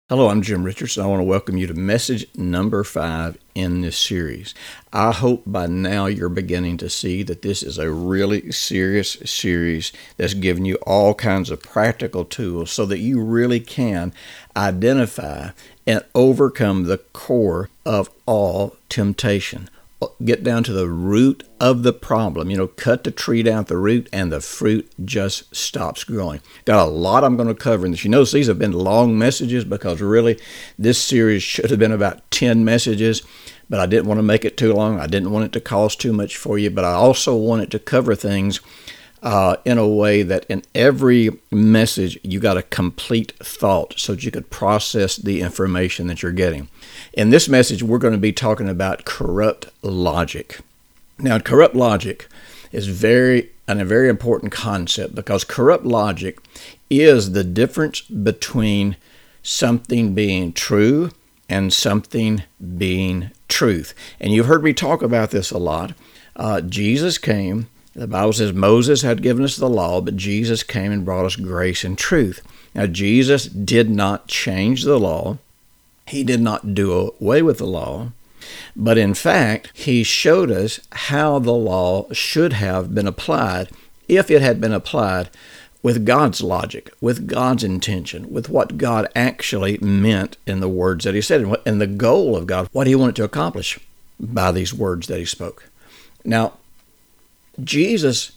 Hello, I'm Jim Richardson. I want to welcome you to message number 5 in this series. I hope by now you're beginning to see that this is a really serious series that's giving you all kinds of practical tools so that you really can identify and overcome the core of all temptation. Get down to the root of the problem. Cut the tree down at the root and the fruit just stops growing. Got a lot I'm going to cover in this. You notice these have been long messages because really this series should have been about 10 messages, but I didn't want to make it too long. I didn't want it to cost too much for you, but I also wanted to cover things in a way that in every message you got a complete thought so that you could process the information that you're getting. In this message, we're going to be talking about corrupt logic. Now, corrupt logic is a very important concept because corrupt logic is the difference between something being true and something being truth. And you've heard me talk about this a lot. Jesus came. The Bible says Moses had given us the law, but Jesus came and brought us grace and truth. Now, Jesus did not change the law. He did not do away with the law. But in fact, he showed us how the law should have been applied if it had been applied with God's logic, with God's intention, with what God actually meant in the words that he said, and the goal of God, what he wanted to accomplish by these words that he spoke. Now, Jesus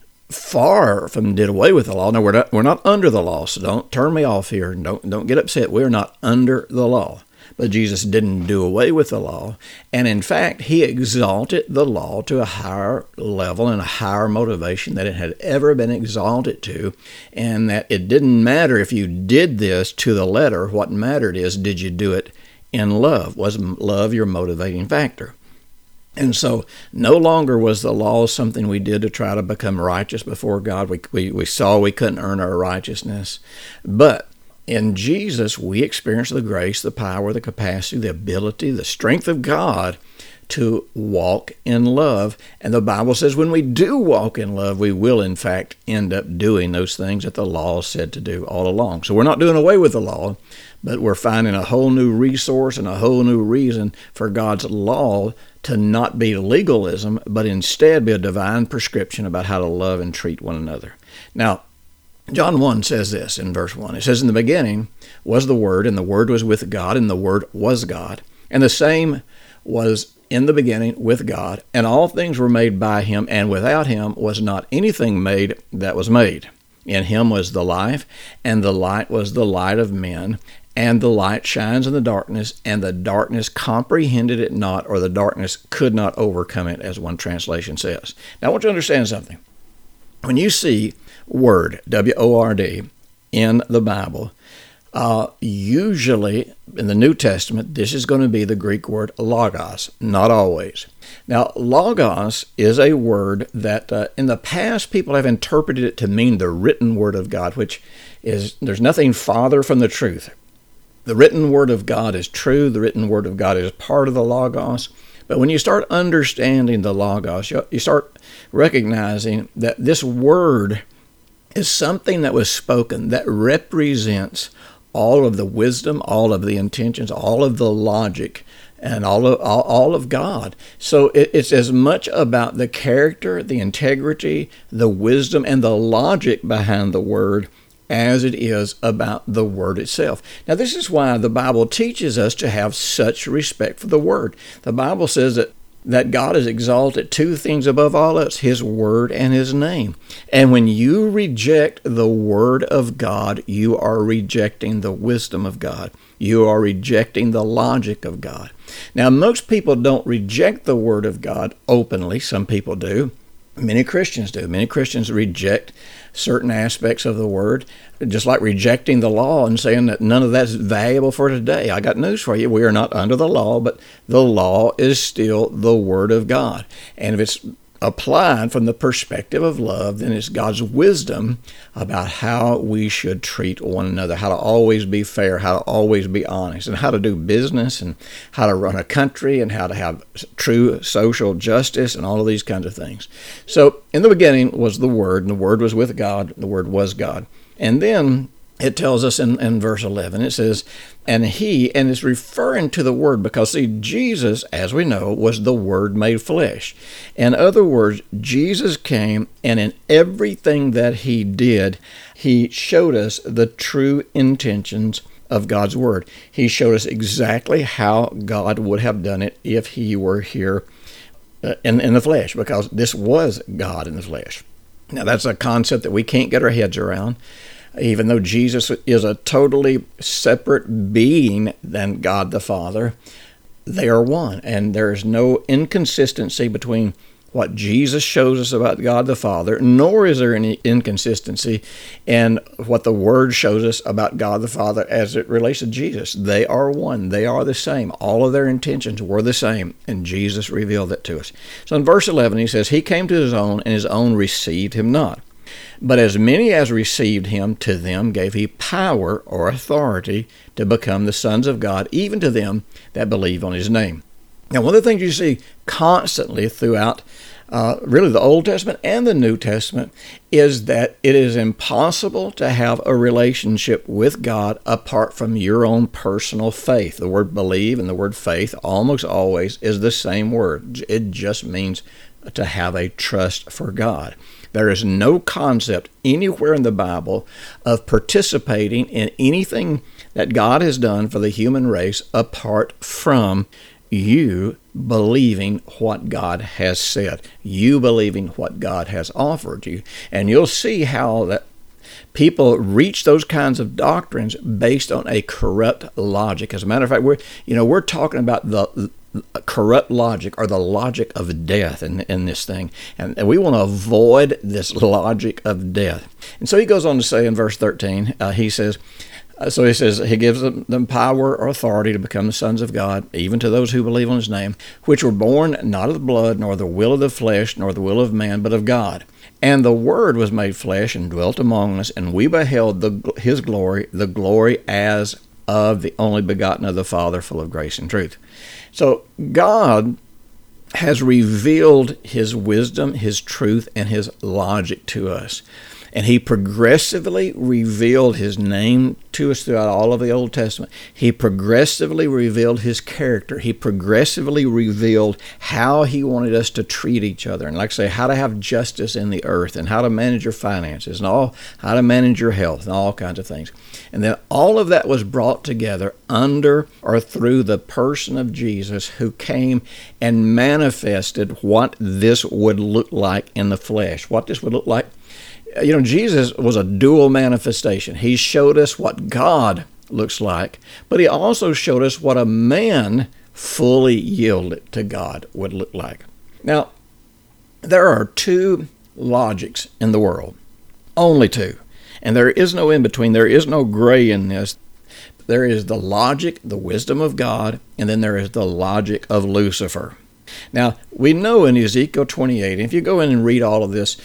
far from did away with the law. Now, we're not under the law, so don't turn me off here and don't get upset. We're not under the law. But Jesus didn't do away with the law. And in fact, he exalted the law to a higher level and a higher motivation than it had ever been exalted to. And that it didn't matter if you did this to the letter. What mattered is, did you do it in love? Was love your motivating factor? And so no longer was the law something we did to try to become righteous before God. We saw we couldn't earn our righteousness. But in Jesus, we experience the grace, the power, the capacity, the ability, the strength of God to walk in love. And the Bible says when we do walk in love, we will in fact end up doing those things that the law said to do all along. So we're not doing away with the law, but we're finding a whole new resource and a whole new reason for God's law to not be legalism, but instead be a divine prescription about how to love and treat one another. Now, John 1 says this in verse 1. It says, "In the beginning was the Word, and the Word was with God, and the Word was God. And the same was in the beginning with God, and all things were made by him, and without him was not anything made that was made. In him was the life, and the light was the light of men. And the light shines in the darkness, and the darkness comprehended it not," or the darkness could not overcome it, as one translation says. Now, I want you to understand something. When you see word, W-O-R-D, in the Bible, usually in the New Testament, this is going to be the Greek word logos, not always. Now, logos is a word that in the past people have interpreted it to mean the written word of God, which is, there's nothing farther from the truth. The written word of God is true. The written word of God is part of the logos. But when you start understanding the logos, you start recognizing that this word is something that was spoken that represents all of the wisdom, all of the intentions, all of the logic, and all of God. So it's as much about the character, the integrity, the wisdom, and the logic behind the word as it is about the word itself. Now, this is why the Bible teaches us to have such respect for the word. The Bible says that God has exalted two things above all else, his word and his name. And when you reject the word of God, you are rejecting the wisdom of God. You are rejecting the logic of God. Now, most people don't reject the word of God openly. Some people do. Many Christians do. Many Christians reject certain aspects of the word, just like rejecting the law and saying that none of that's valuable for today. I got news for you. We are not under the law, but the law is still the word of God. And if it's applied from the perspective of love, then it's God's wisdom about how we should treat one another, how to always be fair, how to always be honest, and how to do business, and how to run a country, and how to have true social justice, and all of these kinds of things. So in the beginning was the Word, and the Word was with God, and the Word was God. And then it tells us in verse 11, it says, and it's referring to the Word, because see, Jesus, as we know, was the Word made flesh. In other words, Jesus came, and in everything that he did, he showed us the true intentions of God's Word. He showed us exactly how God would have done it if he were here in the flesh, because this was God in the flesh. Now, that's a concept that we can't get our heads around. Even though Jesus is a totally separate being than God the Father, they are one. And there is no inconsistency between what Jesus shows us about God the Father, nor is there any inconsistency in what the Word shows us about God the Father as it relates to Jesus. They are one. They are the same. All of their intentions were the same, and Jesus revealed that to us. So in verse 11, he says, he came to his own, and his own received him not. But as many as received him, to them gave he power or authority to become the sons of God, even to them that believe on his name. Now, one of the things you see constantly throughout really the Old Testament and the New Testament is that it is impossible to have a relationship with God apart from your own personal faith. The word believe and the word faith almost always is the same word. It just means to have a trust for God. There is no concept anywhere in the Bible of participating in anything that God has done for the human race apart from you believing what God has said, you believing what God has offered you. And you'll see how that people reach those kinds of doctrines based on a corrupt logic. As a matter of fact, we're talking about the corrupt logic, or the logic of death in this thing. And we want to avoid this logic of death. And so he goes on to say in verse 13, he says, he gives them power or authority to become the sons of God, even to those who believe on his name, which were born not of the blood, nor the will of the flesh, nor the will of man, but of God. And the Word was made flesh and dwelt among us, and we beheld his glory, the glory as of the only begotten of the Father, full of grace and truth. So God has revealed his wisdom, his truth, and his logic to us. And he progressively revealed his name to us throughout all of the Old Testament. He progressively revealed his character. He progressively revealed how he wanted us to treat each other. And like I say, how to have justice in the earth, and how to manage your finances, and how to manage your health, and all kinds of things. And then all of that was brought together under or through the person of Jesus, who came and manifested what this would look like in the flesh, what this would look like. Jesus was a dual manifestation. He showed us what God looks like, but he also showed us what a man fully yielded to God would look like. Now, there are two logics in the world, only two, and there is no in between. There is no gray in this. There is the logic, the wisdom of God, and then there is the logic of Lucifer. Now, we know in Ezekiel 28, if you go in and read all of this,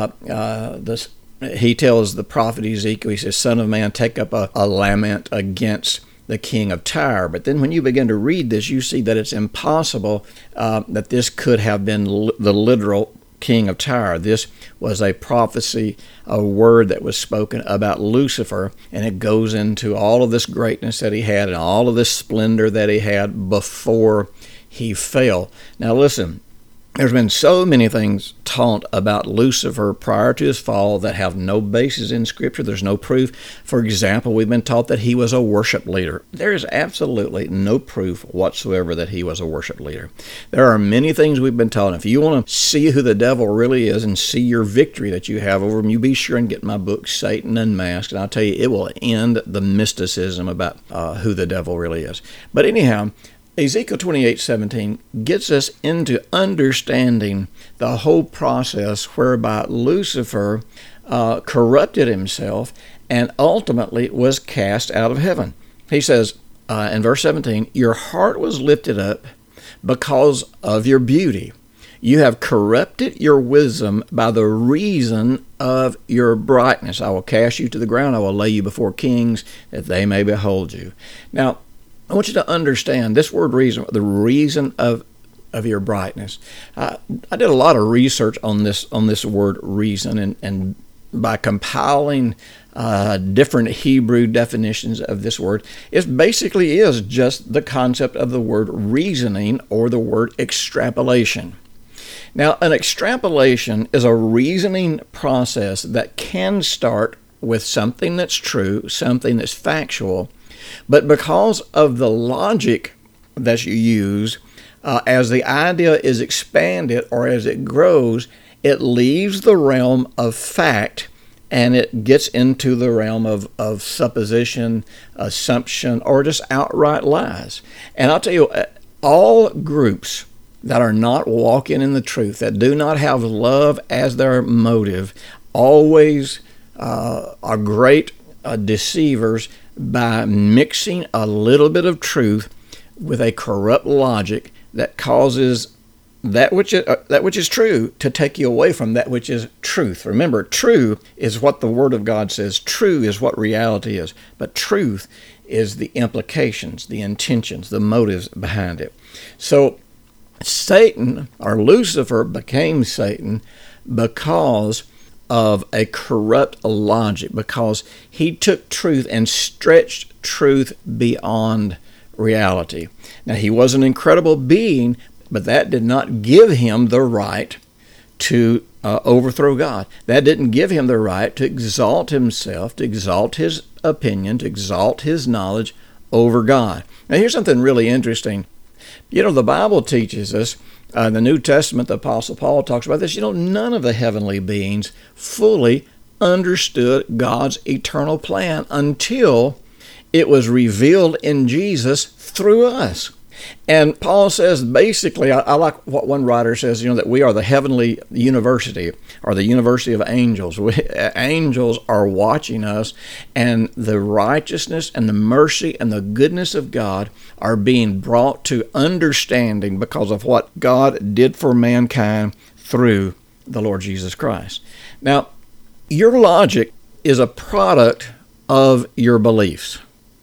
he tells the prophet Ezekiel, he says, "Son of man, take up a lament against the king of Tyre." But then when you begin to read this, you see that it's impossible that this could have been the literal king of Tyre. This was a prophecy, a word that was spoken about Lucifer, and it goes into all of this greatness that he had and all of this splendor that he had before he fell. Now listen, there's been so many things taught about Lucifer prior to his fall that have no basis in Scripture. There's no proof. For example, we've been taught that he was a worship leader. There is absolutely no proof whatsoever that he was a worship leader. There are many things we've been taught. If you want to see who the devil really is and see your victory that you have over him, you be sure and get my book, Satan Unmasked, and I'll tell you, it will end the mysticism about who the devil really is. But anyhow, Ezekiel 28:17 gets us into understanding the whole process whereby Lucifer corrupted himself and ultimately was cast out of heaven. He says in verse 17, "Your heart was lifted up because of your beauty. You have corrupted your wisdom by the reason of your brightness. I will cast you to the ground. I will lay you before kings that they may behold you." Now, I want you to understand this word reason, the reason of your brightness. I did a lot of research on this word reason, and by compiling different Hebrew definitions of this word, it basically is just the concept of the word reasoning or the word extrapolation. Now, an extrapolation is a reasoning process that can start with something that's true, something that's factual, but because of the logic that you use, as the idea is expanded or as it grows, it leaves the realm of fact and it gets into the realm of supposition, assumption, or just outright lies. And I'll tell you, all groups that are not walking in the truth, that do not have love as their motive, always are great deceivers by mixing a little bit of truth with a corrupt logic that causes that which is true to take you away from that which is truth. Remember, true is what the Word of God says. True is what reality is. But truth is the implications, the intentions, the motives behind it. So Satan, or Lucifer, became Satan because of a corrupt logic, because he took truth and stretched truth beyond reality. Now, he was an incredible being, but that did not give him the right to overthrow God. That didn't give him the right to exalt himself, to exalt his opinion, to exalt his knowledge over God. Now, here's something really interesting. You know, the Bible teaches us, in the New Testament, the Apostle Paul talks about this, none of the heavenly beings fully understood God's eternal plan until it was revealed in Jesus through us. And Paul says, basically, I like what one writer says, that we are the heavenly university, or the university of angels. Angels are watching us, and the righteousness and the mercy and the goodness of God are being brought to understanding because of what God did for mankind through the Lord Jesus Christ. Now, your logic is a product of your beliefs.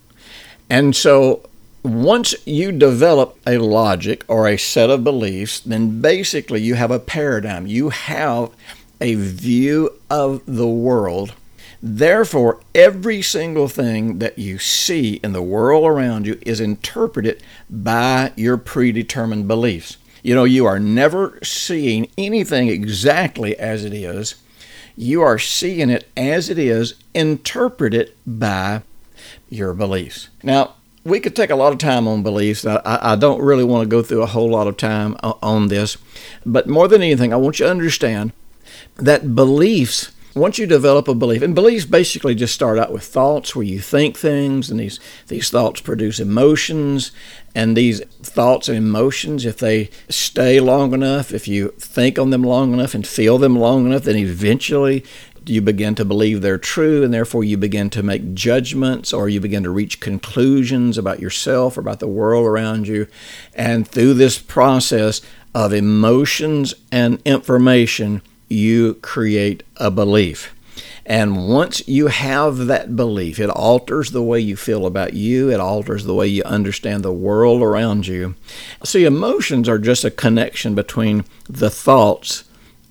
And so once you develop a logic or a set of beliefs, then basically you have a paradigm. You have a view of the world. Therefore, every single thing that you see in the world around you is interpreted by your predetermined beliefs. You are never seeing anything exactly as it is. You are seeing it as it is, interpreted by your beliefs. Now, we could take a lot of time on beliefs. I don't really want to go through a whole lot of time on this. But more than anything, I want you to understand that beliefs, once you develop a belief, and beliefs basically just start out with thoughts where you think things, and these thoughts produce emotions, and these thoughts and emotions, if they stay long enough, if you think on them long enough and feel them long enough, then eventually you begin to believe they're true, and therefore you begin to make judgments, or you begin to reach conclusions about yourself or about the world around you. And through this process of emotions and information, you create a belief. And once you have that belief, it alters the way you feel about you. It alters the way you understand the world around you. See, emotions are just a connection between the thoughts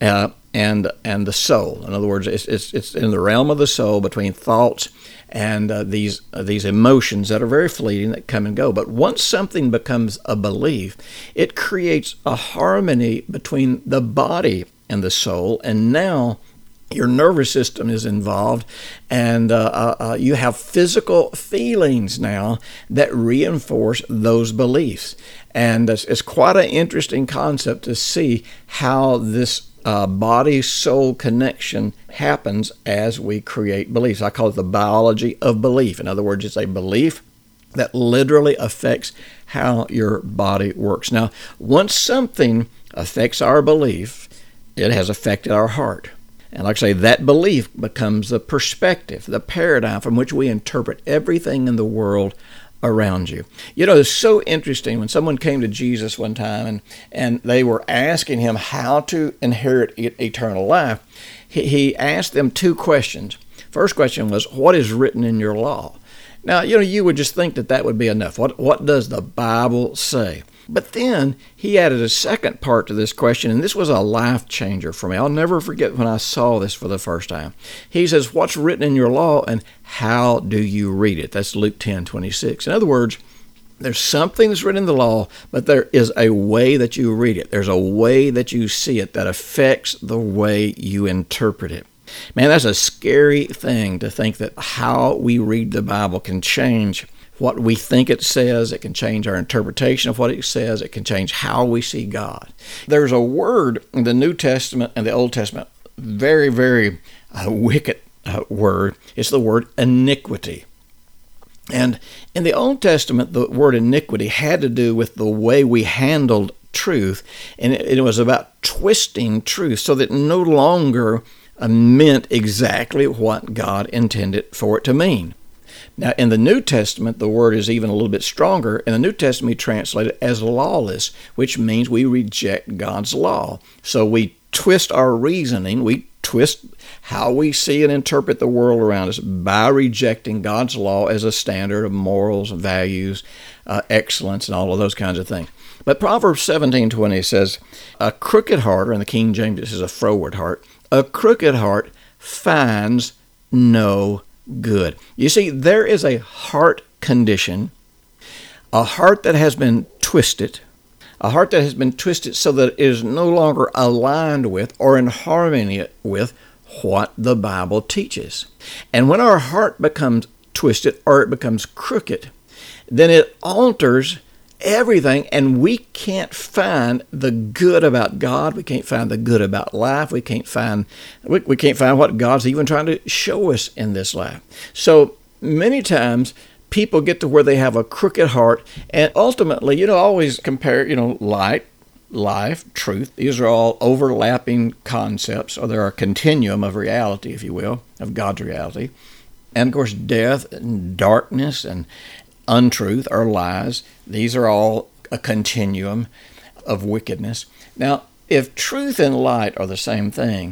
and the soul. In other words, it's in the realm of the soul, between thoughts and these emotions that are very fleeting, that come and go. But once something becomes a belief, it creates a harmony between the body and the soul, and now your nervous system is involved, and you have physical feelings now that reinforce those beliefs. And it's quite an interesting concept to see how this body-soul connection happens as we create beliefs. I call it the biology of belief. In other words, it's a belief that literally affects how your body works. Now, once something affects our belief, it has affected our heart. And like I say, that belief becomes the perspective, the paradigm from which we interpret everything in the world around you. It's so interesting when someone came to Jesus one time and they were asking him how to inherit eternal life. He asked them two questions. First question was, what is written in your law? Now, you would just think that would be enough. What does the Bible say? But then he added a second part to this question, and this was a life changer for me. I'll never forget when I saw this for the first time. He says, what's written in your law and how do you read it? That's Luke 10:26. In other words, there's something that's written in the law, but there is a way that you read it. There's a way that you see it that affects the way you interpret it. Man, that's a scary thing to think that how we read the Bible can change what we think it says. It can change our interpretation of what it says. It can change how we see God. There's a word in the New Testament and the Old Testament, very, very wicked word. It's the word iniquity. And in the Old Testament, the word iniquity had to do with the way we handled truth, and it was about twisting truth so that it no longer meant exactly what God intended for it to mean. Now, in the New Testament, the word is even a little bit stronger. In the New Testament, we translate it as lawless, which means we reject God's law. So we twist our reasoning, we twist how we see and interpret the world around us by rejecting God's law as a standard of morals, values, excellence, and all of those kinds of things. But Proverbs 17:20 says, a crooked heart, or in the King James, this is a froward heart, a crooked heart finds no good. You see, there is a heart condition, a heart that has been twisted, a heart that has been twisted so that it is no longer aligned with or in harmony with what the Bible teaches. And when our heart becomes twisted or it becomes crooked, then it alters everything, and we can't find the good about God. We can't find the good about life. We can't find what God's even trying to show us in this life. So many times people get to where they have a crooked heart, and ultimately, always compare, light, life, truth. These are all overlapping concepts, or they're a continuum of reality, if you will, of God's reality. And of course, death and darkness and untruth or lies, these are all a continuum of wickedness. Now, if truth and light are the same thing,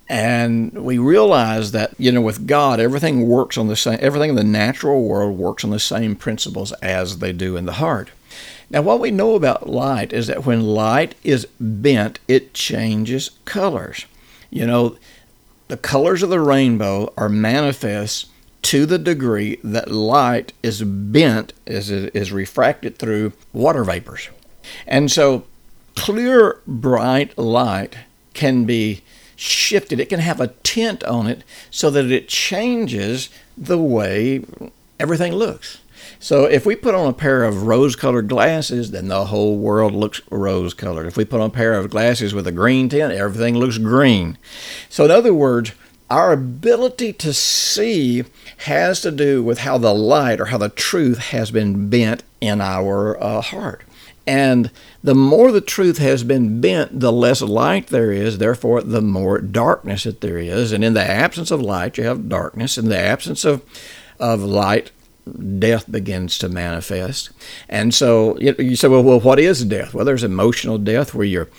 and we realize that, with God, everything in the natural world works on the same principles as they do in the heart. Now, what we know about light is that when light is bent, it changes colors. The colors of the rainbow are manifest to the degree that light is bent, as it is refracted through water vapors. And so clear, bright light can be shifted. It can have a tint on it so that it changes the way everything looks. So if we put on a pair of rose-colored glasses, then the whole world looks rose-colored. If we put on a pair of glasses with a green tint, everything looks green. So in other words, our ability to see has to do with how the light or how the truth has been bent in our heart. And the more the truth has been bent, the less light there is, therefore the more darkness that there is. And in the absence of light, you have darkness. In the absence of light, death begins to manifest. And so you say, well, what is death? Well, there's emotional death where your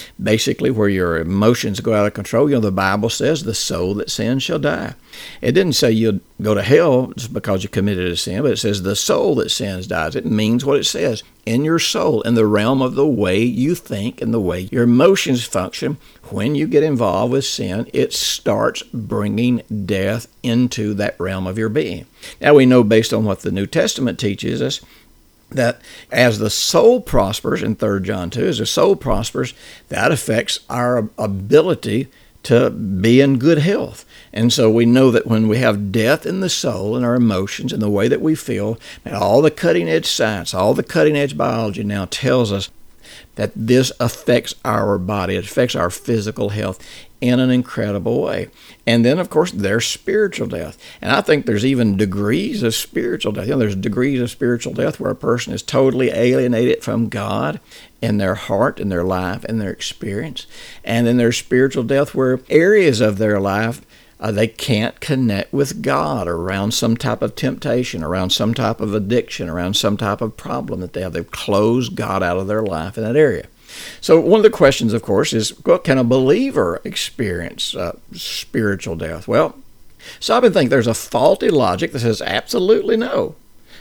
emotions go out of control. The Bible says the soul that sins shall die. It didn't say you'll go to hell just because you committed a sin, but it says the soul that sins dies. It means what it says. In your soul, in the realm of the way you think and the way your emotions function, when you get involved with sin, it starts bringing death into that realm of your being. Now, we know based on what the New Testament teaches us that as the soul prospers, in 3 John 2, as the soul prospers, that affects our ability to be in good health. And so we know that when we have death in the soul and our emotions and the way that we feel, and all the cutting-edge science, all the cutting-edge biology now tells us that this affects our body. It affects our physical health in an incredible way. And then, of course, there's spiritual death. And I think there's even degrees of spiritual death. There's degrees of spiritual death where a person is totally alienated from God in their heart, in their life, in their experience. And then there's spiritual death where areas of their life they can't connect with God around some type of temptation, around some type of addiction, around some type of problem that they have. They've closed God out of their life in that area. So one of the questions, of course, is, well, can a believer experience spiritual death? Well, so I've been thinking there's a faulty logic that says absolutely no.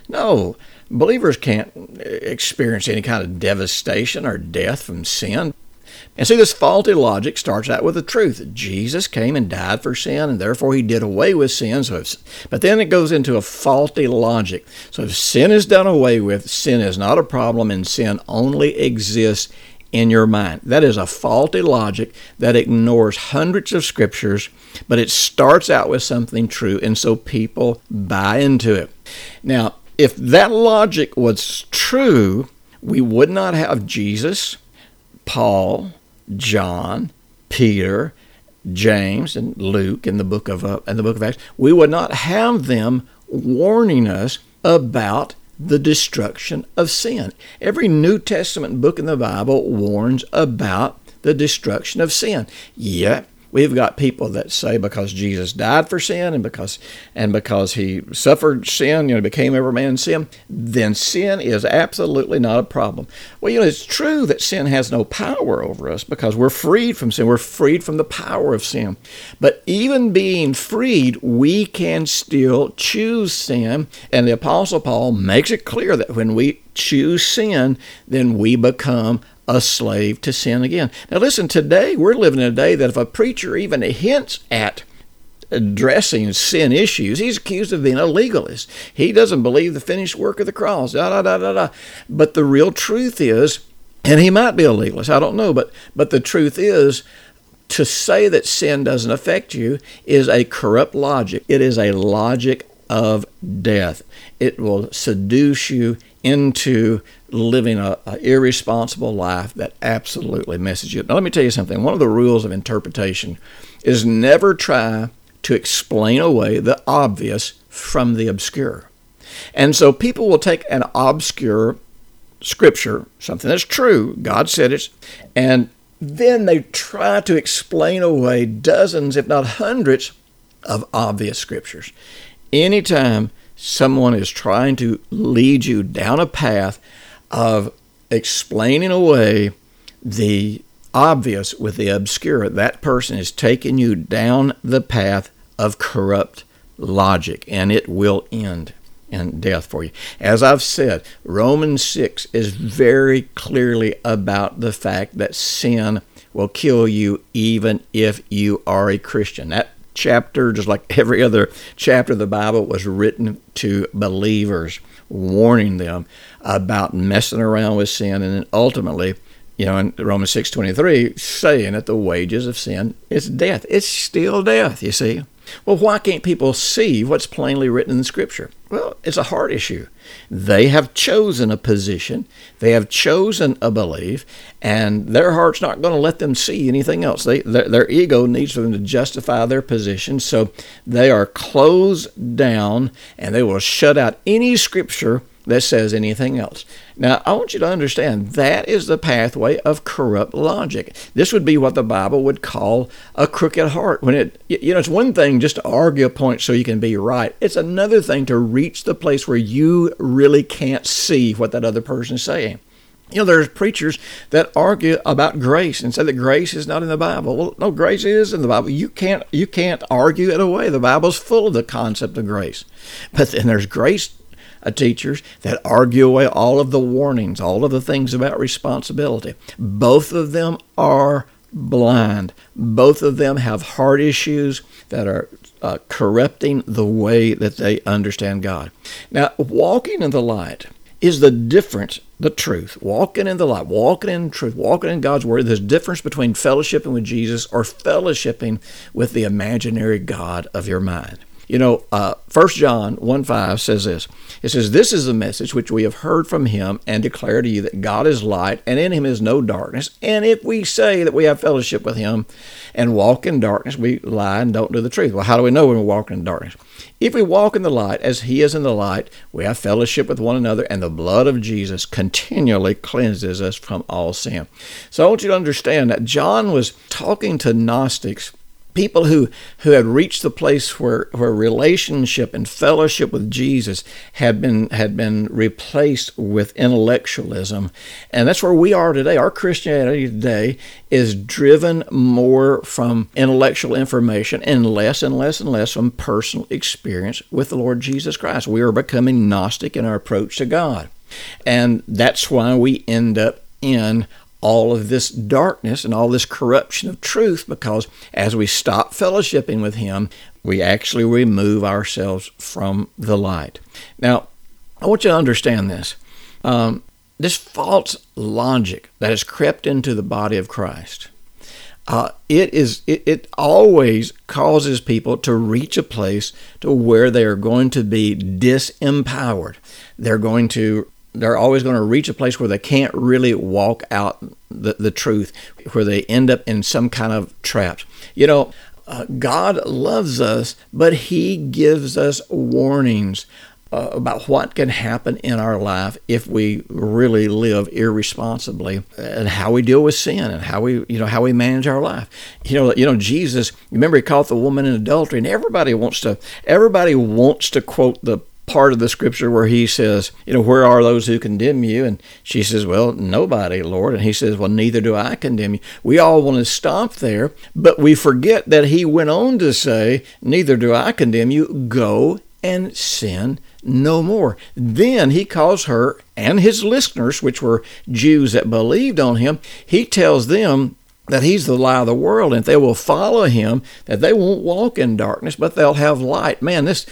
No, believers can't experience any kind of devastation or death from sin. And see, this faulty logic starts out with the truth. Jesus came and died for sin, and therefore he did away with sin. But then it goes into a faulty logic. So if sin is done away with, sin is not a problem, and sin only exists in your mind. That is a faulty logic that ignores hundreds of scriptures, but it starts out with something true, and so people buy into it. Now, if that logic was true, we would not have Jesus, Paul, John, Peter, James, and Luke in the book of Acts. We would not have them warning us about the destruction of sin. Every New Testament book in the Bible warns about the destruction of sin. Yet we've got people that say because Jesus died for sin and because he suffered sin, became every man's sin, then sin is absolutely not a problem. Well, it's true that sin has no power over us because we're freed from sin. We're freed from the power of sin. But even being freed, we can still choose sin. And the Apostle Paul makes it clear that when we choose sin, then we become a slave to sin again. Now listen, today we're living in a day that if a preacher even hints at addressing sin issues, he's accused of being a legalist. He doesn't believe the finished work of the cross. But the real truth is, and he might be a legalist, I don't know, but the truth is, to say that sin doesn't affect you is a corrupt logic. It is a logic of death. It will seduce you into living an irresponsible life that absolutely messes you up. Now, let me tell you something. One of the rules of interpretation is never try to explain away the obvious from the obscure. And so people will take an obscure scripture, something that's true, God said it, and then they try to explain away dozens, if not hundreds, of obvious scriptures. Anytime someone is trying to lead you down a path of explaining away the obvious with the obscure, that person is taking you down the path of corrupt logic, and it will end in death for you. As I've said, Romans 6 is very clearly about the fact that sin will kill you even if you are a Christian. That chapter, just like every other chapter of the Bible, was written to believers, warning them about messing around with sin, and then ultimately, in Romans 6:23, saying that the wages of sin is death. It's still death, you see. Well, why can't people see what's plainly written in the Scripture? Well, it's a heart issue. They have chosen a position, they have chosen a belief, and their heart's not going to let them see anything else. Their ego needs for them to justify their position, so they are closed down, and they will shut out any Scripture that says anything else. Now, I want you to understand that is the pathway of corrupt logic. This would be what the Bible would call a crooked heart. When it's one thing just to argue a point so you can be right. It's another thing to reach the place where you really can't see what that other person is saying. There's preachers that argue about grace and say that grace is not in the Bible. Well, no, grace is in the Bible. You can't argue it away. The Bible's full of the concept of grace. But then there's grace teachers that argue away all of the warnings, all of the things about responsibility. Both of them are blind. Both of them have heart issues that are corrupting the way that they understand God. Now, walking in the light is the truth. Walking in the light, walking in truth, walking in God's Word. There's a difference between fellowshipping with Jesus or fellowshipping with the imaginary God of your mind. 1 John 1:5 says this. It says, "This is the message which we have heard from him and declare to you that God is light and in him is no darkness. And if we say that we have fellowship with him and walk in darkness, we lie and don't do the truth." Well, how do we know when we're walking in darkness? If we walk in the light as he is in the light, we have fellowship with one another, and the blood of Jesus continually cleanses us from all sin. So I want you to understand that John was talking to Gnostics People who had reached the place where relationship and fellowship with Jesus had been replaced with intellectualism. And that's where we are today. Our Christianity today is driven more from intellectual information and less from personal experience with the Lord Jesus Christ. We are becoming Gnostic in our approach to God. And that's why we end up in all of this darkness and all this corruption of truth, because as we stop fellowshipping with Him, we actually remove ourselves from the light. Now, I want you to understand this. This false logic that has crept into the body of Christ, it always causes people to reach a place to where they are going to be disempowered. They're always going to reach a place where they can't really walk out the truth, where they end up in some kind of traps. God loves us, but He gives us warnings about what can happen in our life if we really live irresponsibly, and how we deal with sin and how we manage our life. Jesus, remember, He caught the woman in adultery, and everybody wants to quote the part of the scripture where He says, where are those who condemn you? And she says, well, nobody, Lord. And He says, well, neither do I condemn you. We all want to stop there, but we forget that He went on to say, neither do I condemn you. Go and sin no more. Then He calls her and His listeners, which were Jews that believed on Him, He tells them that He's the light of the world, and if they will follow Him, that they won't walk in darkness, but they'll have light. Man, this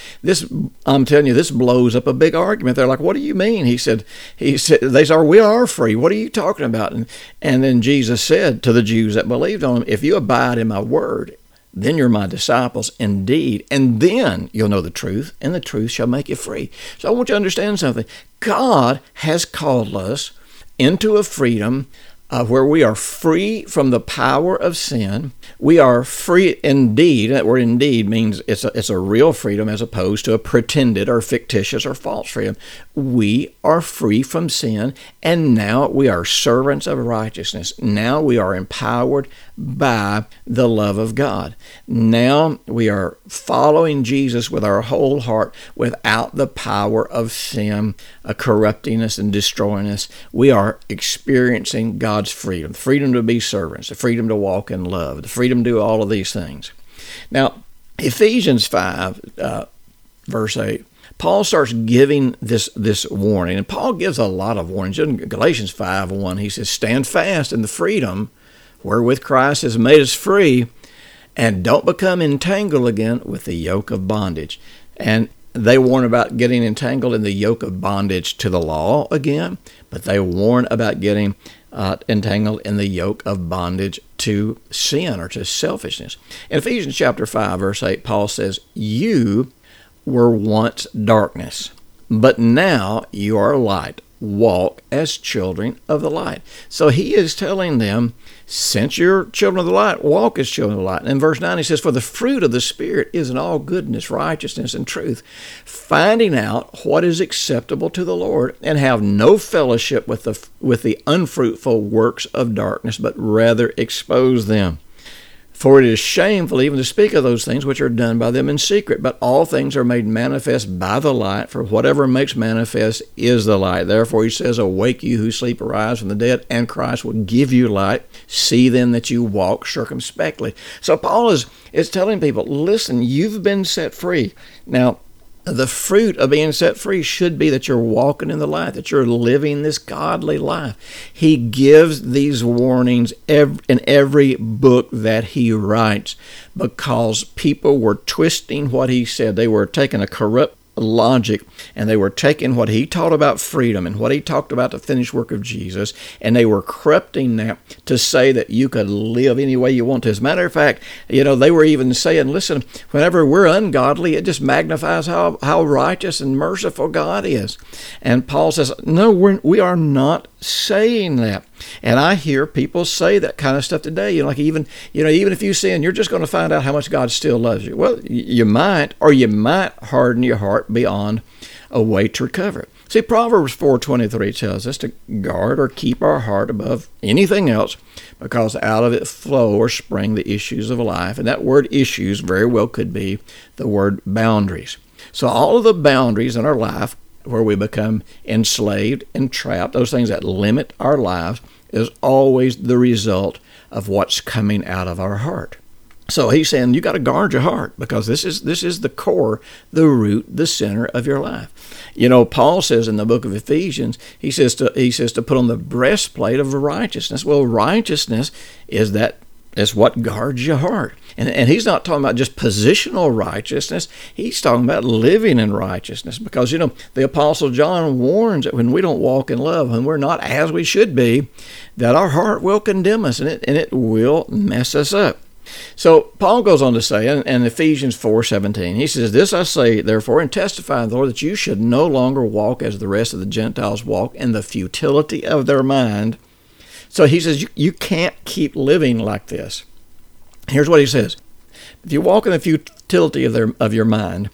I'm telling you, this blows up a big argument. They're like, what do you mean? He said, they said, we are free. What are you talking about? And then Jesus said to the Jews that believed on Him, if you abide in my word, then you're my disciples indeed, and then you'll know the truth, and the truth shall make you free. So I want you to understand something. God has called us into a freedom where we are free from the power of sin. We are free indeed. That word indeed means it's a real freedom as opposed to a pretended or fictitious or false freedom. We are free from sin, and now we are servants of righteousness. Now we are empowered by the love of God. Now we are following Jesus with our whole heart without the power of sin corrupting us and destroying us. We are experiencing God's freedom, the freedom to be servants, the freedom to walk in love, the freedom to do all of these things. Now, Ephesians 5, verse 8, Paul starts giving this warning, and Paul gives a lot of warnings. In Galatians 5:1, he says, stand fast in the freedom wherewith Christ has made us free, and don't become entangled again with the yoke of bondage. And they warn about getting entangled in the yoke of bondage to the law again, but they warn about getting entangled in the yoke of bondage to sin or to selfishness. In Ephesians chapter 5, verse 8, Paul says, you were once darkness, but now you are light. Walk as children of the light. So he is telling them, since you're children of the light, walk as children of the light. And in verse 9 he says, for the fruit of the Spirit is in all goodness, righteousness, and truth, finding out what is acceptable to the Lord, and have no fellowship with the unfruitful works of darkness, but rather expose them. For it is shameful even to speak of those things which are done by them in secret, but all things are made manifest by the light, for whatever makes manifest is the light. Therefore he says, awake you who sleep, arise from the dead, and Christ will give you light. See then that you walk circumspectly. So Paul is telling people, listen, you've been set free. Now, the fruit of being set free should be that you're walking in the light, that you're living this godly life. He gives these warnings in every book that he writes because people were twisting what he said. They were taking a corrupt logic, and they were taking what he taught about freedom and what he talked about the finished work of Jesus, and they were corrupting that to say that you could live any way you want to. As a matter of fact, they were even saying, listen, whenever we're ungodly, it just magnifies how righteous and merciful God is. And Paul says, no, we are not saying that. And I hear people say that kind of stuff today. Even if you sin, you're just going to find out how much God still loves you. Well, you might, or you might harden your heart beyond a way to recover it. See, Proverbs 4:23 tells us to guard or keep our heart above anything else, because out of it flow or spring the issues of life. And that word issues very well could be the word boundaries. So all of the boundaries in our life where we become enslaved and trapped, those things that limit our lives, is always the result of what's coming out of our heart. So he's saying you got to guard your heart, because this is the core, the root, the center of your life. You know, Paul says in the book of Ephesians, he says to put on the breastplate of righteousness. Well, righteousness is what guards your heart. And he's not talking about just positional righteousness. He's talking about living in righteousness, because, you know, the Apostle John warns that when we don't walk in love, when we're not as we should be, that our heart will condemn us, and it will mess us up. So Paul goes on to say in Ephesians 4:17, he says, "This I say, therefore, and testify in the Lord, that you should no longer walk as the rest of the Gentiles walk, in the futility of their mind." So he says, you can't keep living like this. Here's what he says. If you walk in the futility of your mind,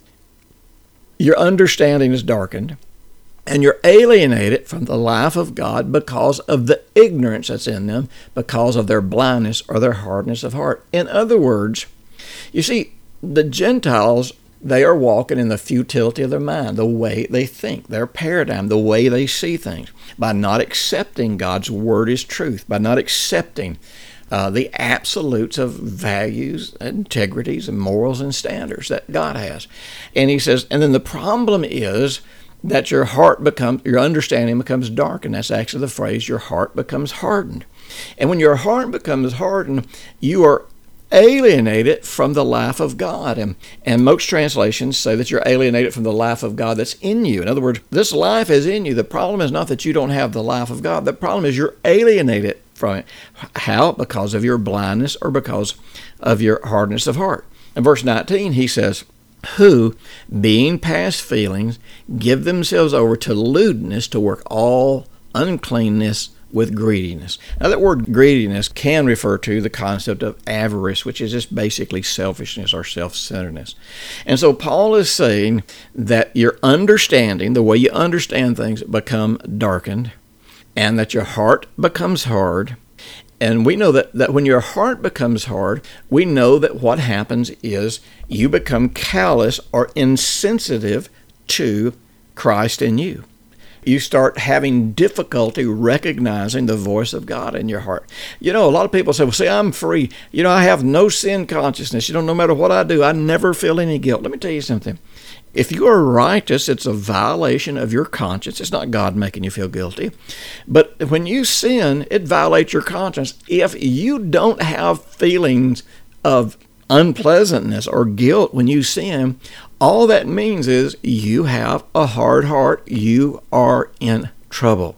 your understanding is darkened, and you're alienated from the life of God because of the ignorance that's in them, because of their blindness or their hardness of heart. In other words, you see, the Gentiles, they are walking in the futility of their mind, the way they think, their paradigm, the way they see things, by not accepting God's word as truth, by not accepting the absolutes of values, integrities, and morals and standards that God has. And he says, and then the problem is that your understanding becomes darkened. That's actually the phrase, your heart becomes hardened. And when your heart becomes hardened, you are alienated from the life of God. And most translations say that you're alienated from the life of God that's in you. In other words, this life is in you. The problem is not that you don't have the life of God. The problem is you're alienated from it. How? Because of your blindness or because of your hardness of heart. In verse 19, he says, "Who, being past feelings, give themselves over to lewdness, to work all uncleanness with greediness." Now, that word greediness can refer to the concept of avarice, which is just basically selfishness or self-centeredness. And so Paul is saying that your understanding, the way you understand things, become darkened, and that your heart becomes hard. And we know that when your heart becomes hard, we know that what happens is you become callous or insensitive to Christ in you. You start having difficulty recognizing the voice of God in your heart. You know, a lot of people say, well, see, I'm free. You know, I have no sin consciousness. You know, no matter what I do, I never feel any guilt. Let me tell you something. If you are righteous, it's a violation of your conscience. It's not God making you feel guilty. But when you sin, it violates your conscience. If you don't have feelings of unpleasantness or guilt when you sin, all that means is you have a hard heart. You are in trouble.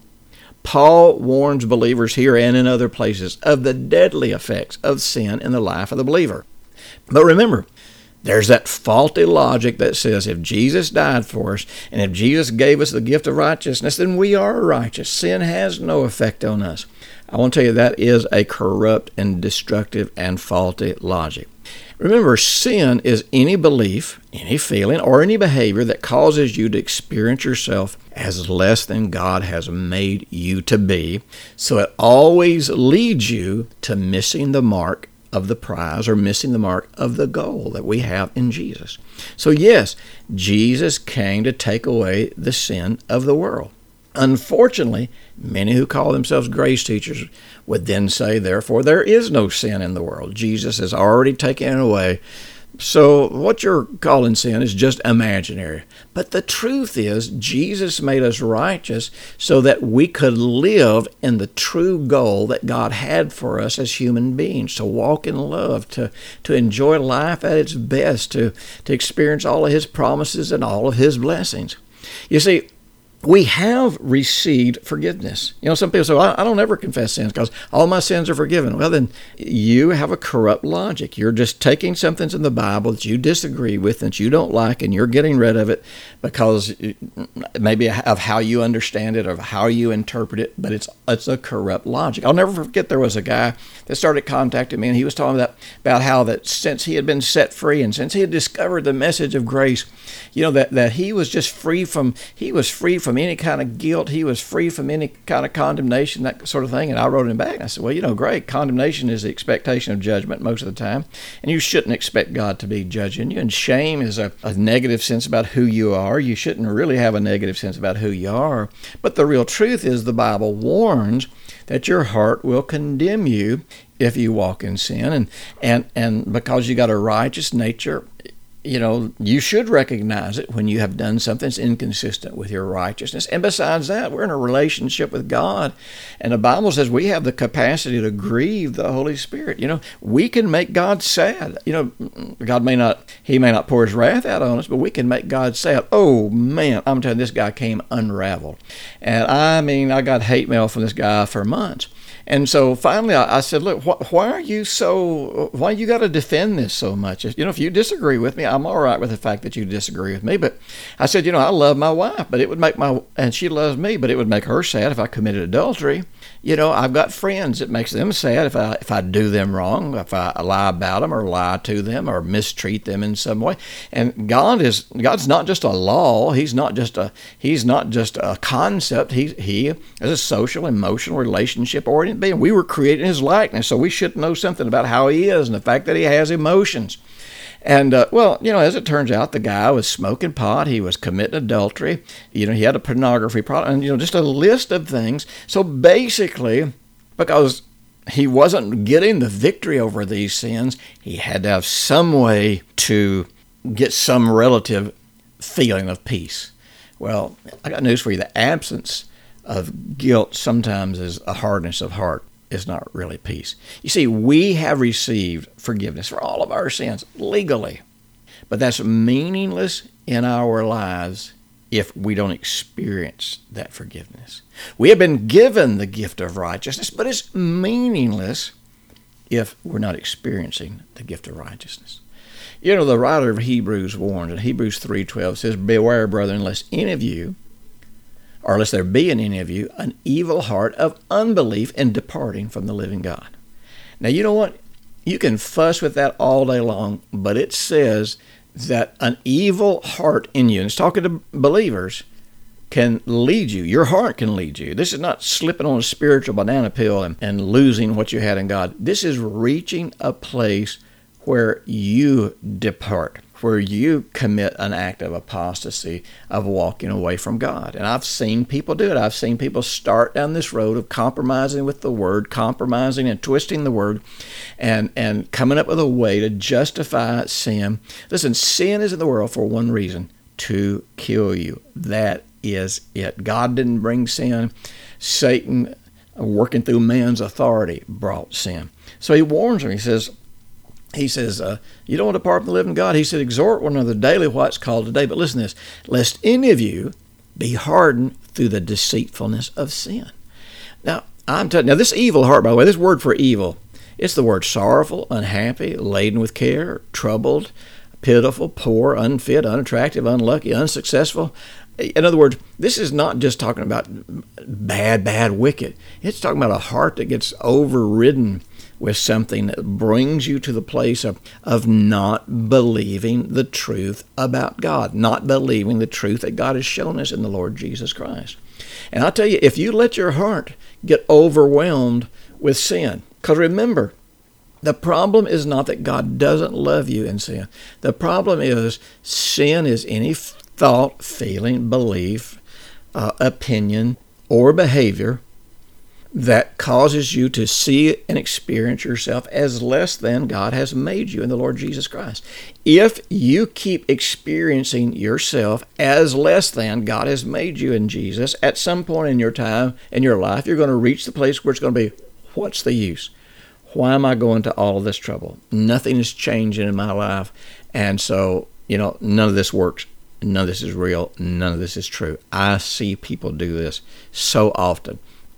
Paul warns believers here and in other places of the deadly effects of sin in the life of the believer. But remember, there's that faulty logic that says if Jesus died for us and if Jesus gave us the gift of righteousness, then we are righteous. Sin has no effect on us. I want to tell you that is a corrupt and destructive and faulty logic. Remember, sin is any belief, any feeling, or any behavior that causes you to experience yourself as less than God has made you to be. So it always leads you to missing the mark of the prize, or missing the mark of the goal that we have in Jesus. So yes, Jesus came to take away the sin of the world. Unfortunately, many who call themselves grace teachers would then say, therefore, there is no sin in the world. Jesus has already taken it away. So what you're calling sin is just imaginary. But the truth is, Jesus made us righteous so that we could live in the true goal that God had for us as human beings, to walk in love, to enjoy life at its best, to experience all of His promises and all of His blessings. You see, we have received forgiveness. Some people say, well, I don't ever confess sins because all my sins are forgiven. Well, then you have a corrupt logic. You're just taking something in the Bible that you disagree with, that you don't like, and you're getting rid of it because maybe of how you understand it or how you interpret it, but it's a corrupt logic. I'll never forget there was a guy that started contacting me, and he was talking about how that since he had been set free and since he had discovered the message of grace, that he was just free from any kind of guilt. He was free from any kind of condemnation, that sort of thing. And I wrote him back and I said, well, great. Condemnation is the expectation of judgment most of the time. And you shouldn't expect God to be judging you. And shame is a negative sense about who you are. You shouldn't really have a negative sense about who you are. But the real truth is the Bible warns that your heart will condemn you if you walk in sin. And because you got a righteous nature, you should recognize it when you have done something that's inconsistent with your righteousness. And besides that, we're in a relationship with God. And the Bible says we have the capacity to grieve the Holy Spirit. We can make God sad. God may not pour his wrath out on us, but we can make God sad. Oh, man, I'm telling you, this guy came unraveled. And I got hate mail from this guy for months. And so finally I said, look, why you got to defend this so much? If you disagree with me, I'm all right with the fact that you disagree with me. But I said, I love my wife, but it would make and she loves me, but it would make her sad if I committed adultery. I've got friends. It makes them sad if I do them wrong, if I lie about them or lie to them or mistreat them in some way. And God's not just a law. He's not just a concept. He is a social, emotional, relationship-oriented being. We were created in his likeness, so we should know something about how he is and the fact that he has emotions. And, as it turns out, the guy was smoking pot. He was committing adultery. He had a pornography problem and, just a list of things. So basically, because he wasn't getting the victory over these sins, he had to have some way to get some relative feeling of peace. Well, I got news for you. The absence of guilt sometimes is a hardness of heart. Is not really peace. You see, we have received forgiveness for all of our sins legally, but that's meaningless in our lives if we don't experience that forgiveness. We have been given the gift of righteousness, but it's meaningless if we're not experiencing the gift of righteousness. The writer of Hebrews warns in Hebrews 3:12 says, beware, brethren, lest there be in any of you an evil heart of unbelief in departing from the living God. Now, you know what? You can fuss with that all day long, but it says that an evil heart in you, and it's talking to believers, can lead you. Your heart can lead you. This is not slipping on a spiritual banana peel and losing what you had in God. This is reaching a place where you depart, where you commit an act of apostasy, of walking away from God. And I've seen people do it. I've seen people start down this road of compromising with the Word, compromising and twisting the Word, and coming up with a way to justify sin. Listen, sin is in the world for one reason, to kill you. That is it. God didn't bring sin. Satan, working through man's authority, brought sin. So he warns them. He says, you don't want to depart from the living God. He said, exhort one another daily while it's called today. But listen to this, lest any of you be hardened through the deceitfulness of sin. Now, this evil heart, by the way, this word for evil, it's the word sorrowful, unhappy, laden with care, troubled, pitiful, poor, unfit, unattractive, unlucky, unsuccessful. In other words, this is not just talking about bad, wicked. It's talking about a heart that gets overridden with something that brings you to the place of not believing the truth about God, not believing the truth that God has shown us in the Lord Jesus Christ. And I'll tell you, if you let your heart get overwhelmed with sin, because remember, the problem is not that God doesn't love you in sin. The problem is sin is any thought, feeling, belief, opinion, or behavior that causes you to see and experience yourself as less than God has made you in the Lord Jesus Christ. If you keep experiencing yourself as less than God has made you in Jesus, at some point in your time, in your life, you're going to reach the place where it's going to be, what's the use? Why am I going to all of this trouble? Nothing is changing in my life. And so, none of this works. none of this is real, none of this is true. I see people do this so often.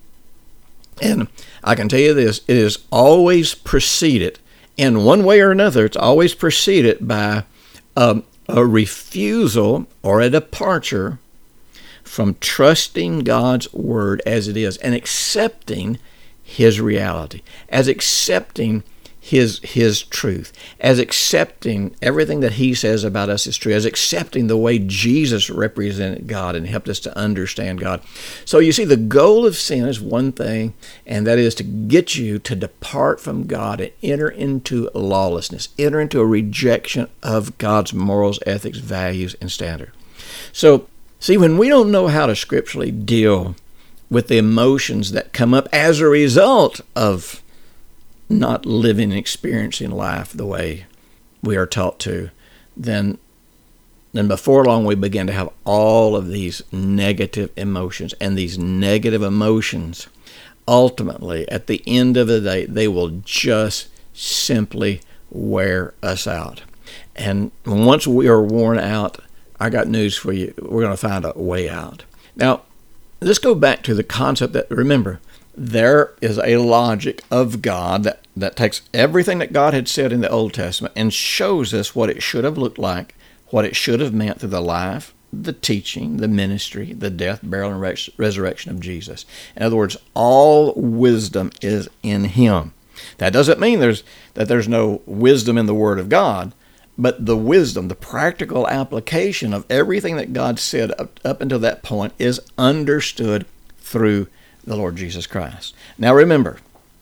And I can tell you this, it is always preceded, in one way or another, it's always preceded by a refusal or a departure from trusting God's word as it is and accepting his reality, as accepting his truth, as accepting everything that he says about us is true, as accepting the way Jesus represented God and helped us to understand God. So you see, the goal of sin is one thing, and that is to get you to depart from God and enter into lawlessness, enter into a rejection of God's morals, ethics, values, and standards. So, see, when we don't know how to scripturally deal with the emotions that come up as a result of not living and experiencing life the way we are taught to, then before long we begin to have all of these negative emotions. And these negative emotions, ultimately, at the end of the day, they will just simply wear us out. And once we are worn out, I got news for you. We're going to find a way out. Now, let's go back to the concept that, remember, there is a logic of God that takes everything that God had said in the Old Testament and shows us what it should have looked like, what it should have meant through the life, the teaching, the ministry, the death, burial, and resurrection of Jesus. In other words, all wisdom is in him. That doesn't mean there's no wisdom in the Word of God, but the wisdom, the practical application of everything that God said up until that point is understood through the Lord Jesus Christ. Now remember,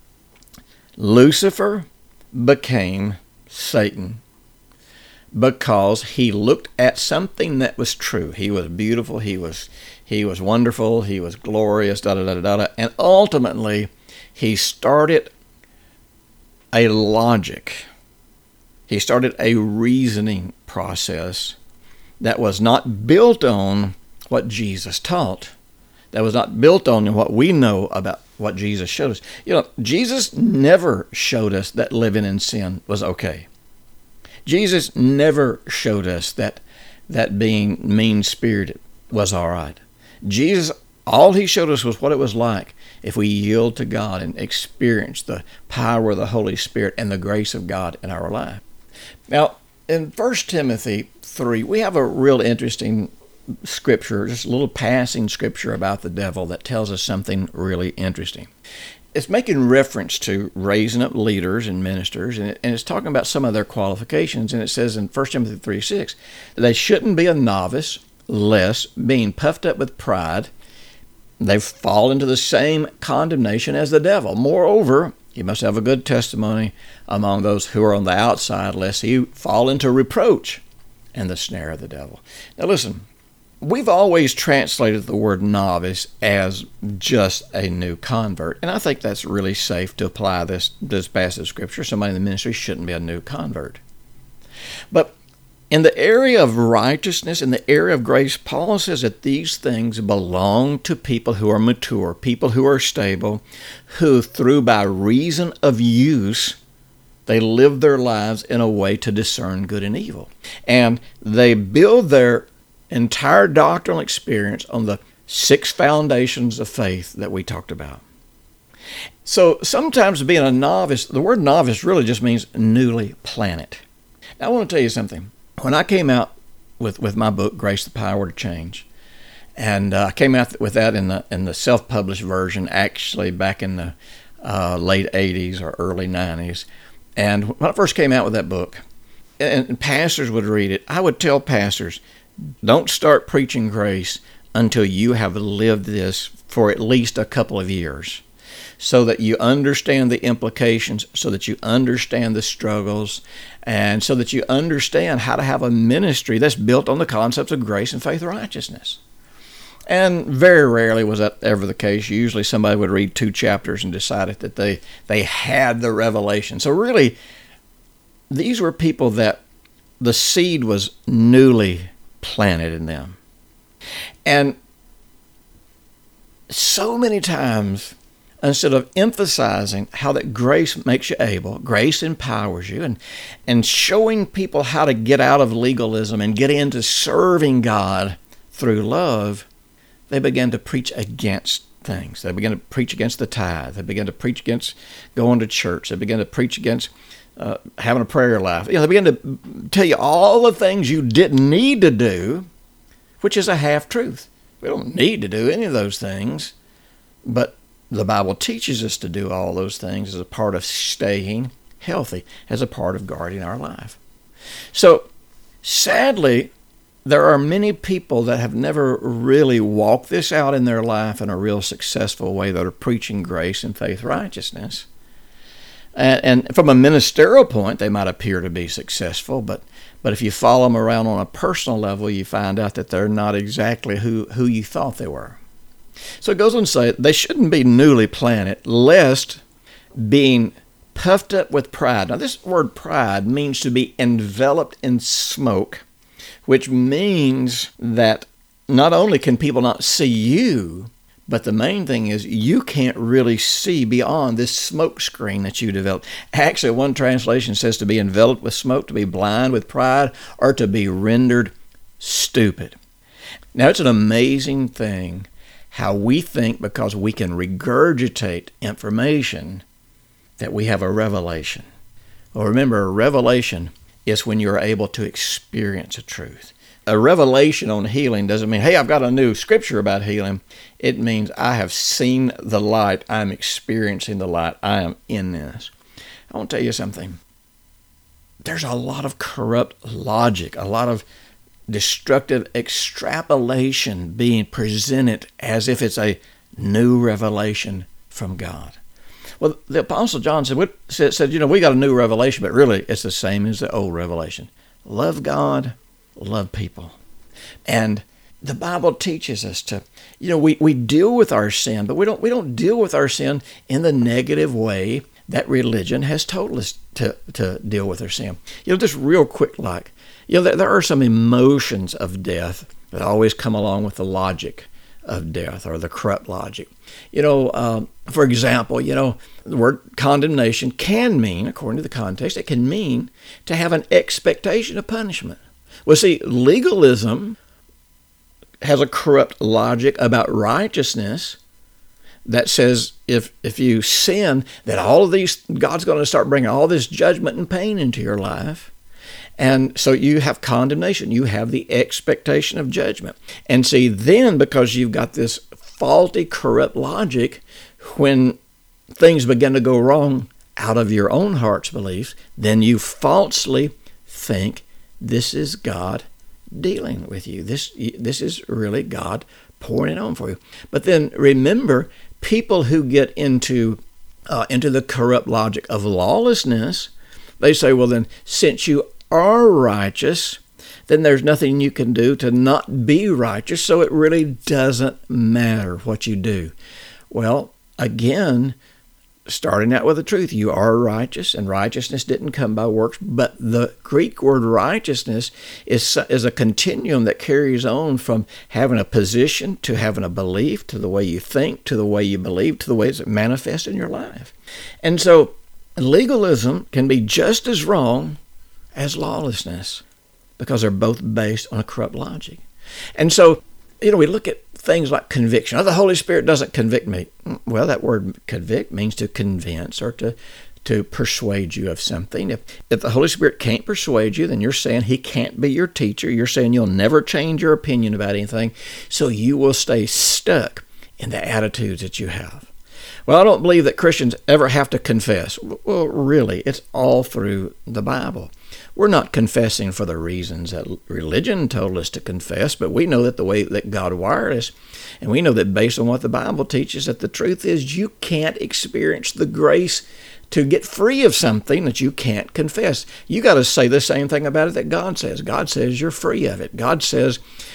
Lucifer became Satan because he looked at something that was true. He was beautiful, he was wonderful, he was glorious, and ultimately he started a logic. He started a reasoning process that was not built on what Jesus taught. That was not built on what we know about what Jesus showed us. You know, Jesus never showed us that living in sin was okay. Jesus never showed us that being mean-spirited was all right. Jesus, all he showed us was what it was like if we yield to God and experience the power of the Holy Spirit and the grace of God in our life. Now, in 1 Timothy 3, we have a real interesting scripture, just a little passing scripture about the devil that tells us something really interesting. It's making reference to raising up leaders and ministers, and it's talking about some of their qualifications. And it says in 1 Timothy 3:6 that they shouldn't be a novice, lest, being puffed up with pride, they fall into the same condemnation as the devil. Moreover, he must have a good testimony among those who are on the outside, lest he fall into reproach and the snare of the devil. Now listen, we've always translated the word novice as just a new convert, and I think that's really safe to apply this passage of Scripture. Somebody in the ministry shouldn't be a new convert. But in the area of righteousness, in the area of grace, Paul says that these things belong to people who are mature, people who are stable, who by reason of use, they live their lives in a way to discern good and evil. And they build their entire doctrinal experience on the 6 foundations of faith that we talked about. So sometimes being a novice, the word novice really just means newly planted. Now I want to tell you something. When I came out with my book, Grace, the Power to Change, and I came out with that in the self-published version, actually back in the late 80s or early 90s. And when I first came out with that book, and pastors would read it, I would tell pastors, don't start preaching grace until you have lived this for at least a couple of years, so that you understand the implications, so that you understand the struggles, and so that you understand how to have a ministry that's built on the concepts of grace and faith righteousness. And very rarely was that ever the case. Usually somebody would read 2 chapters and decided that they had the revelation. So really, these were people that the seed was newly planted in them. And so many times instead of emphasizing how that grace makes you able, grace empowers you, and showing people how to get out of legalism and get into serving God through love, they began to preach against things. They began to preach against the tithe. They began to preach against going to church. They began to preach against having a prayer life. They began to tell you all the things you didn't need to do, which is a half-truth. We don't need to do any of those things, but the Bible teaches us to do all those things as a part of staying healthy, as a part of guarding our life. So, sadly, there are many people that have never really walked this out in their life in a real successful way that are preaching grace and faith righteousness. And from a ministerial point, they might appear to be successful, but if you follow them around on a personal level, you find out that they're not exactly who you thought they were. So it goes on to say, they shouldn't be newly planted, lest being puffed up with pride. Now, this word pride means to be enveloped in smoke, which means that not only can people not see you, but the main thing is you can't really see beyond this smoke screen that you developed. Actually, one translation says to be enveloped with smoke, to be blind with pride, or to be rendered stupid. Now, it's an amazing thing how we think because we can regurgitate information that we have a revelation. Well, remember, a revelation is when you're able to experience a truth. A revelation on healing doesn't mean, hey, I've got a new scripture about healing. It means I have seen the light. I'm experiencing the light. I am in this. I want to tell you something. There's a lot of corrupt logic, a lot of destructive extrapolation being presented as if it's a new revelation from God. Well, the Apostle John said, we got a new revelation, but really it's the same as the old revelation. Love God, love people. And the Bible teaches us to, we deal with our sin, but we don't deal with our sin in the negative way that religion has told us to deal with our sin. Just real quick, there are some emotions of death that always come along with the logic of death or the corrupt logic. For example, the word condemnation can mean, according to the context, it can mean to have an expectation of punishment. Well, see, legalism has a corrupt logic about righteousness that says if you sin, that all of these, God's going to start bringing all this judgment and pain into your life. And so you have condemnation. You have the expectation of judgment. And see, then because you've got this faulty, corrupt logic, when things begin to go wrong out of your own heart's beliefs, then you falsely think this is God dealing with you. This is really God pouring it on for you. But then remember, people who get into the corrupt logic of lawlessness, they say, well then, since you are righteous, then there's nothing you can do to not be righteous, so it really doesn't matter what you do. Well, again, starting out with the truth, you are righteous, and righteousness didn't come by works, but the Greek word righteousness is a continuum that carries on from having a position to having a belief, to the way you think, to the way you believe, to the ways it manifests in your life. And so legalism can be just as wrong as lawlessness, because they're both based on a corrupt logic. And so, we look at things like conviction. Oh, the Holy Spirit doesn't convict me. Well, that word convict means to convince or to persuade you of something. If the Holy Spirit can't persuade you, then you're saying he can't be your teacher. You're saying you'll never change your opinion about anything, so you will stay stuck in the attitudes that you have. Well, I don't believe that Christians ever have to confess. Well, really, it's all through the Bible. We're not confessing for the reasons that religion told us to confess, but we know that the way that God wired us, and we know that based on what the Bible teaches, that the truth is you can't experience the grace to get free of something that you can't confess. You got to say the same thing about it that God says. God says you're free of it. God says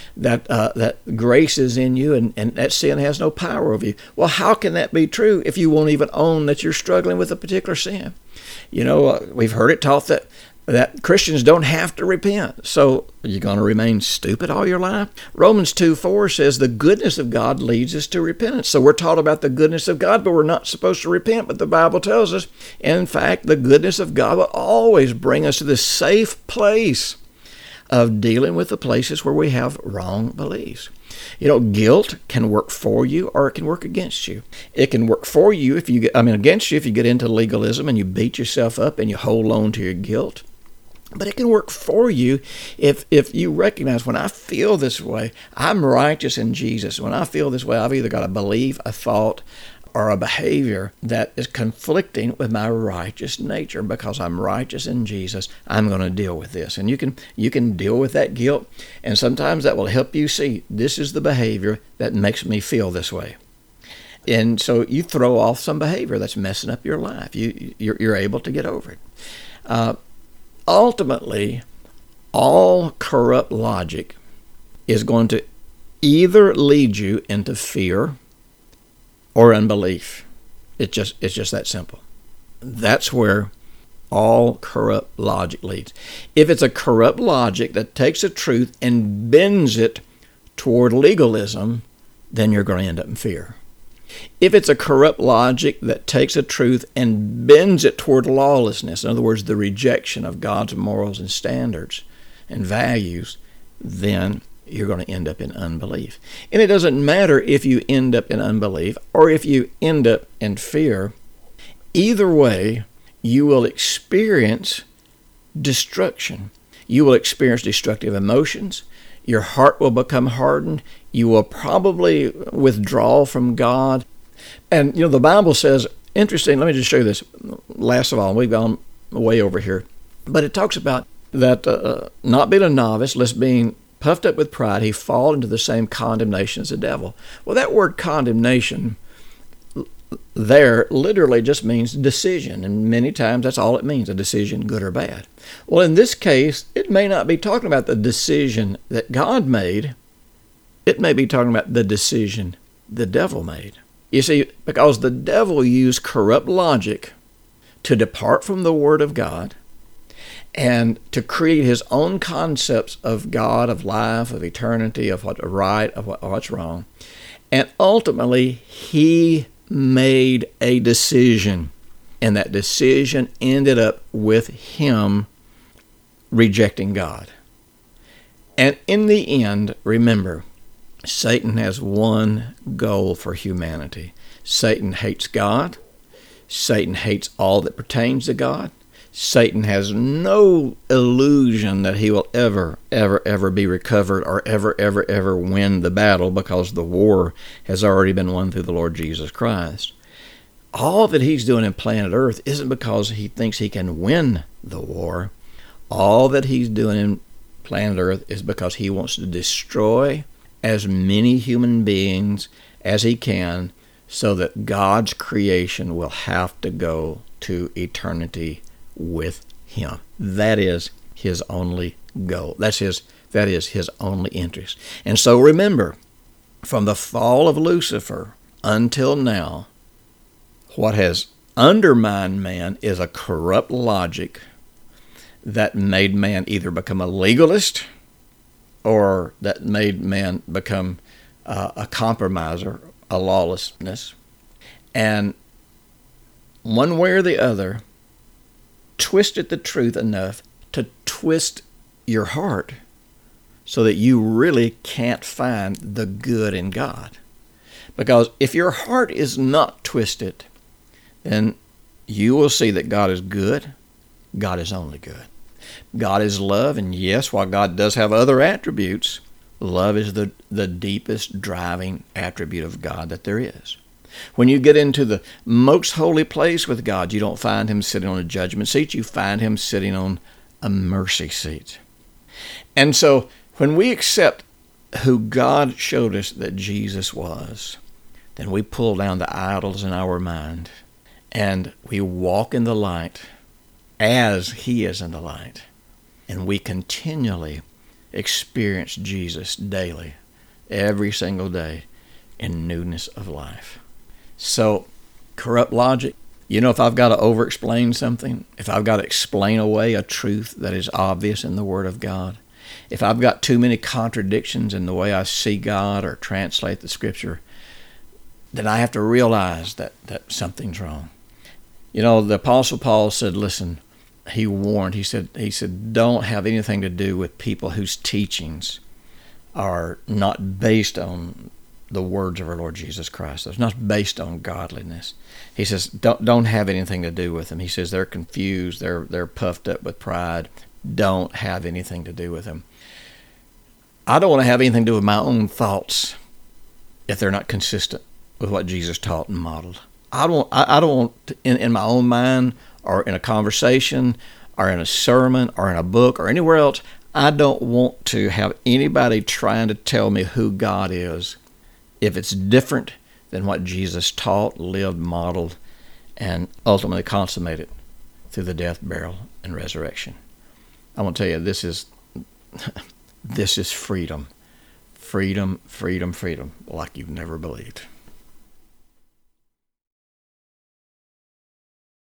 that grace is in you and that sin has no power over you. Well, how can that be true if you won't even own that you're struggling with a particular sin? We've heard it taught that that Christians don't have to repent. So you're going to remain stupid all your life? Romans 2:4 says the goodness of God leads us to repentance. So we're taught about the goodness of God, but we're not supposed to repent. But the Bible tells us, in fact, the goodness of God will always bring us to the safe place of dealing with the places where we have wrong beliefs. Guilt can work for you or it can work against you. It can work for you against you if you get into legalism and you beat yourself up and you hold on to your guilt. But it can work for you if you recognize, when I feel this way, I'm righteous in Jesus. When I feel this way, I've either got a belief, a thought, or a behavior that is conflicting with my righteous nature. Because I'm righteous in Jesus, I'm going to deal with this. And you can deal with that guilt, and sometimes that will help you see this is the behavior that makes me feel this way. And so you throw off some behavior that's messing up your life. You're able to get over it. Ultimately, all corrupt logic is going to either lead you into fear or unbelief. It's just that simple. That's where all corrupt logic leads. If it's a corrupt logic that takes a truth and bends it toward legalism, then you're going to end up in fear. If it's a corrupt logic that takes a truth and bends it toward lawlessness, in other words, the rejection of God's morals and standards and values, then you're going to end up in unbelief. And it doesn't matter if you end up in unbelief or if you end up in fear. Either way, you will experience destruction. You will experience destructive emotions. Your heart will become hardened. You will probably withdraw from God. And, the Bible says, interesting, let me just show you this. Last of all, we've gone way over here. But it talks about that not being a novice, lest being puffed up with pride, he fall into the same condemnation as the devil. Well, that word condemnation there literally just means decision, and many times that's all it means, a decision, good or bad. Well, in this case, it may not be talking about the decision that God made. It may be talking about the decision the devil made. You see, because the devil used corrupt logic to depart from the Word of God and to create his own concepts of God, of life, of eternity, of what's right, of what's wrong. And ultimately, he made a decision, and that decision ended up with him rejecting God. And in the end, remember, Satan has one goal for humanity. Satan hates God. Satan hates all that pertains to God. Satan has no illusion that he will ever be recovered or ever win the battle, because the war has already been won through the Lord Jesus Christ. All that he's doing in planet Earth isn't because he thinks he can win the war. All that he's doing in planet Earth is because he wants to destroy as many human beings as he can, so that God's creation will have to go to eternity with him. That is his only goal. That is his only interest. And so remember, from the fall of Lucifer until now, what has undermined man is a corrupt logic that made man either become a legalist or that made man become a compromiser, a lawlessness. And one way or the other, twisted the truth enough to twist your heart so that you really can't find the good in God. Because if your heart is not twisted, then you will see that God is good. God is only good. God is love, and yes, while God does have other attributes, love is the deepest driving attribute of God that there is. When you get into the most holy place with God, you don't find him sitting on a judgment seat. You find him sitting on a mercy seat. And so when we accept who God showed us that Jesus was, then we pull down the idols in our mind and we walk in the light as he is in the light. And we continually experience Jesus daily, every single day, in newness of life. So, corrupt logic, You know, if I've got to over-explain something, if I've got to explain away a truth that is obvious in the Word of God, if I've got too many contradictions in the way I see God or translate the Scripture, then I have to realize that something's wrong. You know, the Apostle Paul said, listen, he warned, he said, don't have anything to do with people whose teachings are not based on the words of our Lord Jesus Christ. It's not based on godliness. He says, don't have anything to do with them. He says they're confused, they're puffed up with pride. Don't have anything to do with them. I don't want to have anything to do with my own thoughts if they're not consistent with what Jesus taught and modeled. I don't want to, in my own mind or in a conversation or in a sermon or in a book or anywhere else, I don't want to have anybody trying to tell me who God is if it's different than what Jesus taught, lived, modeled, and ultimately consummated through the death, burial, and resurrection. I want to tell you, this is freedom. Freedom, freedom, freedom, like you've never believed.